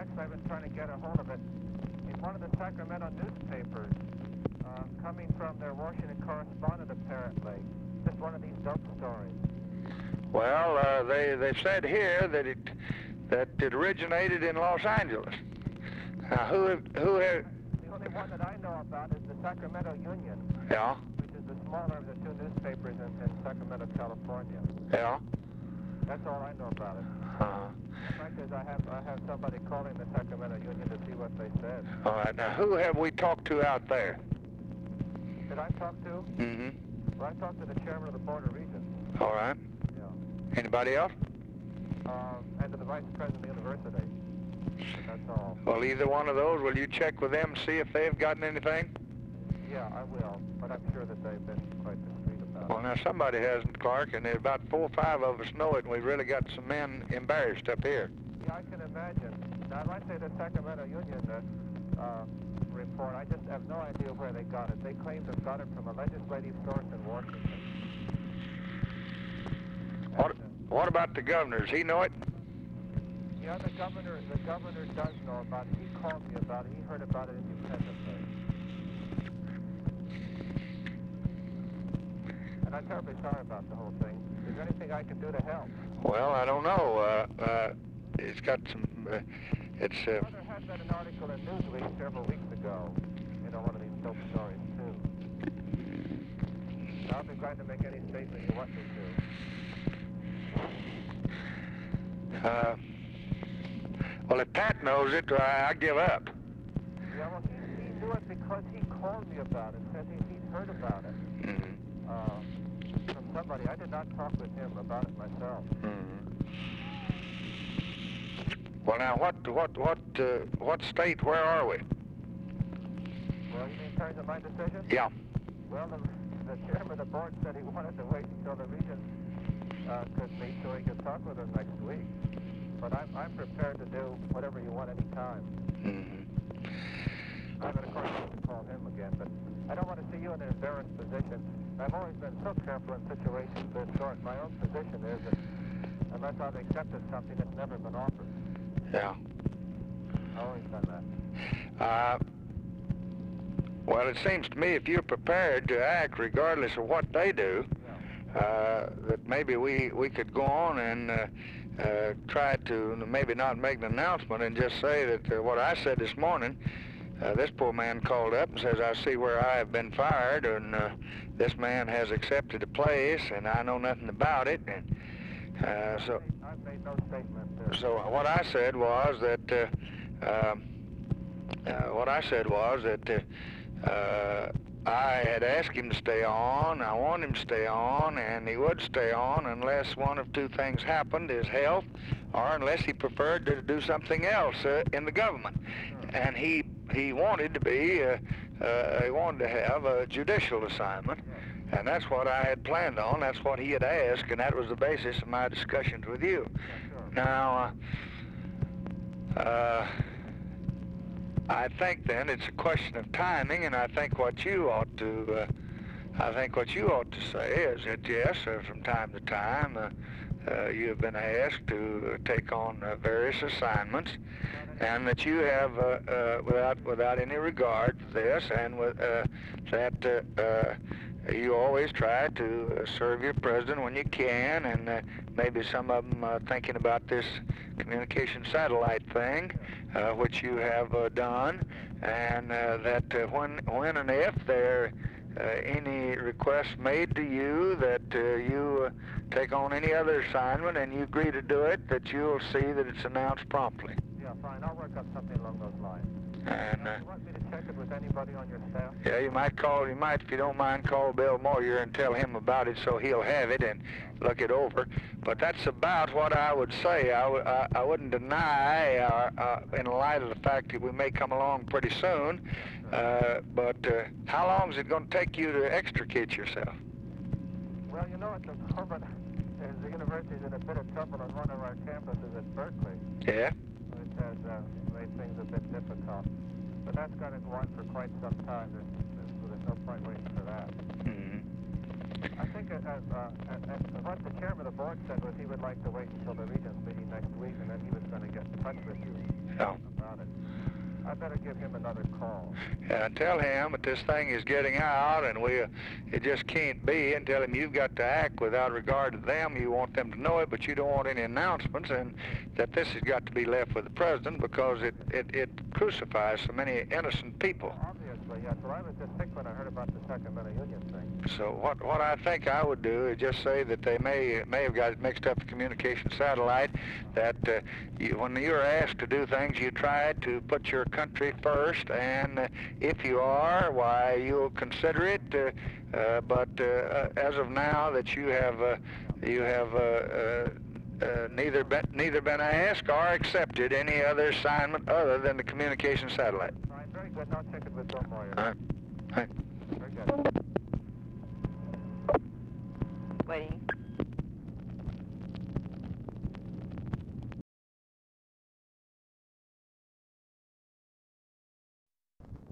actually, I've been trying to get a hold of it in one of the Sacramento newspapers, coming from their Washington correspondent, apparently. Just one of these dope stories. Well, they've said here that it originated in Los Angeles. Who have... The only one that I know about is the Sacramento Union. Yeah. Which is the smaller of the two newspapers in Sacramento, California. Yeah. That's all I know about it. Uh-huh. The fact is, I have somebody calling the Sacramento Union to see what they said. All right. Now, who have we talked to out there? Did I talk to? Mm-hmm. Well, I talked to the chairman of the Board of Regents. All right. Yeah. Anybody else? And to the vice president of the university. That's all. Well, either one of those, will you check with them, see if they've gotten anything? Yeah, I will, but I'm sure that they've been quite discreet about it. Well, now, somebody hasn't, Clark, and there's about 4 or 5 of us know it, and we've really got some men embarrassed up here. Yeah, I can imagine. Now, I say the Sacramento Union report, I just have no idea where they got it. They claim to have got it from a legislative source in Washington. What about the governor? Does he know it? Yeah, the governor does know about it. He called me about it. He heard about it independently. And I'm terribly sorry about the whole thing. Is there anything I can do to help? Well, I don't know. It's got some... it's... There had been an article in Newsweek several weeks ago. You know, one of these dope stories, too. I'll be glad to make any statement you want me to. Well, if Pat knows it, I give up. Yeah, well, he knew it because he called me about it, said he'd heard about it. Mm-hmm. From somebody. I did not talk with him about it myself. Mm-hmm. Well, now, what state, where are we? Well, you mean in terms of my decision? Yeah. Well, the chairman of the board said he wanted to wait until the regents could meet so he could talk with them next week. But I'm prepared to do whatever you want any time. Mm-hmm. I'm going to, of course, have to call him again, but I don't want to see you in an embarrassed position. I've always been so careful in situations of this sort. My own position is that unless I've accepted something that's never been offered. Yeah. I've always done that. Well, it seems to me if you're prepared to act regardless of what they do, that maybe we could go on and try to maybe not make an announcement and just say that what I said this morning, this poor man called up and says, I see where I have been fired, and this man has accepted a place, and I know nothing about it. And so I've made no statement. So what I said was that I had asked him to stay on. I wanted him to stay on, and he would stay on unless one of two things happened: his health, or unless he preferred to do something else in the government. And he wanted to be, he wanted to have a judicial assignment, and that's what I had planned on. That's what he had asked, and that was the basis of my discussions with you. Now, I think then it's a question of timing, and I think what you ought to, say is that yes, from time to time, you have been asked to take on various assignments, and that you have, without any regard for this, and that you always try to serve your president when you can, and maybe some of them thinking about this communication satellite thing, which you have done, and that when and if there any requests made to you that you take on any other assignment and you agree to do it, that you'll see that it's announced promptly. Yeah, fine. I'll work up something along those lines. And you want me to check it with anybody on your staff? Yeah, you might, if you don't mind, call Bill Moyer and tell him about it so he'll have it and look it over. But that's about what I would say. I wouldn't deny, in light of the fact that we may come along pretty soon, but how long is it going to take you to extricate yourself? Well, you know, at the moment, the university's in a bit of trouble on one of our campuses at Berkeley. Yeah? Which has made things a bit difficult. But that's going to go on for quite some time. There's no point waiting for that. Mm-hmm. I think what the chairman of the board said was he would like to wait until the regents meeting next week, and then he was going to get in touch with you. Yeah. about it. I better give him another call. And tell him that this thing is getting out, and it just can't be, and tell him you've got to act without regard to them. You want them to know it, but you don't want any announcements, and that this has got to be left with the president because it crucifies so many innocent people. Obviously, yes. Well, I was just sick when I heard about the Sacramento Union thing. So what I think I would do is just say that they may have got it mixed up with communication satellite, that when you're asked to do things, you try to put your country first, and if you are, why, you'll consider it, but as of now that you have neither been asked or accepted any other assignment other than the communication satellite. All right, very good. I'll check it with Bill Moyer. All right. Very good.